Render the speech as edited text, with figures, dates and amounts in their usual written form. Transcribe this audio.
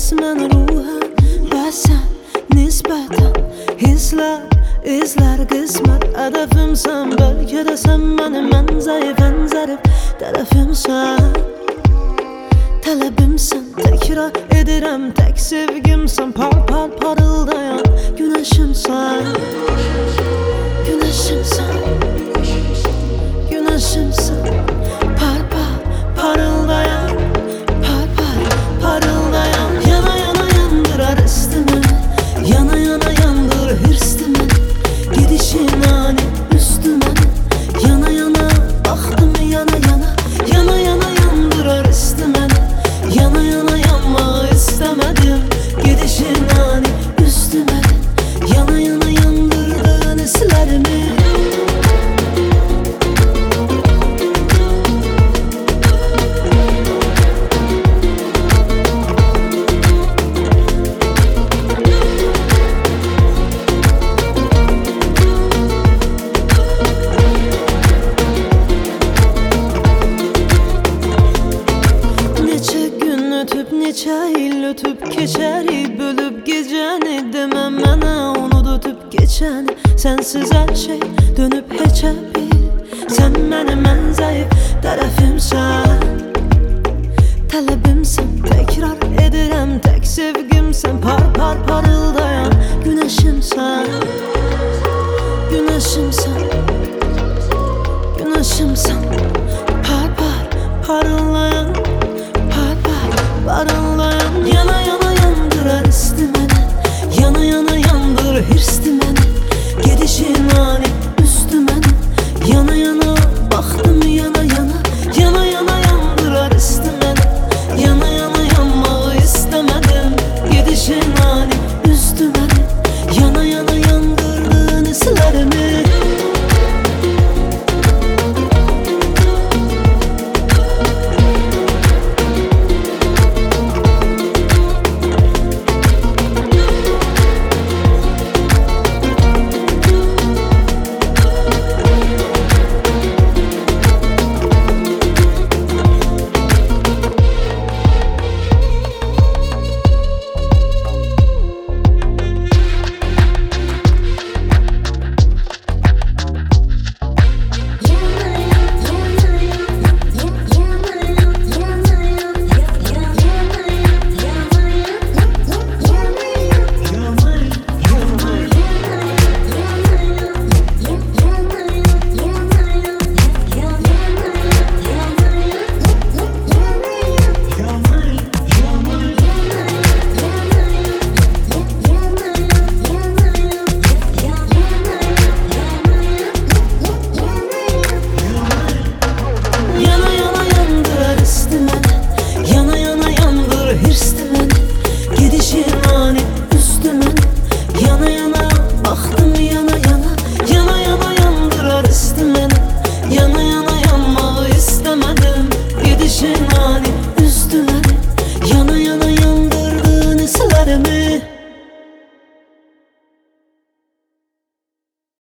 mən ruhan və sən nisbətən hisslər, izlər, qismət Hədəfimsən, bəlkə də sən mənim ən zəif, ən zərif tərəfimsən. Tələbimsən, təkrar edirəm, tək sevgimsən, par parıldayan günəşimsən. Günəşimsən, günəşimsən, par parıldayan, parıldayan. Yana yana yandırar istimi, yana yana yandır hırstimi, gidişin ani üstüme. Yana yana baktım, yana yana, yana yana yandırar istimi, yana yana yanmak istemedim, gidişin ani üstüme. Yana yana yandırdın hislerimi. Neçə il ötüb keçərik, bölüb gecəni, deməm mənə unudub keçəni. Sənsiz hər şey dönüb heçə bir, sən mənim ən zəif tərəfimsən. Tələbimsən, təkrar edirəm, tək sevgimsən, par parıl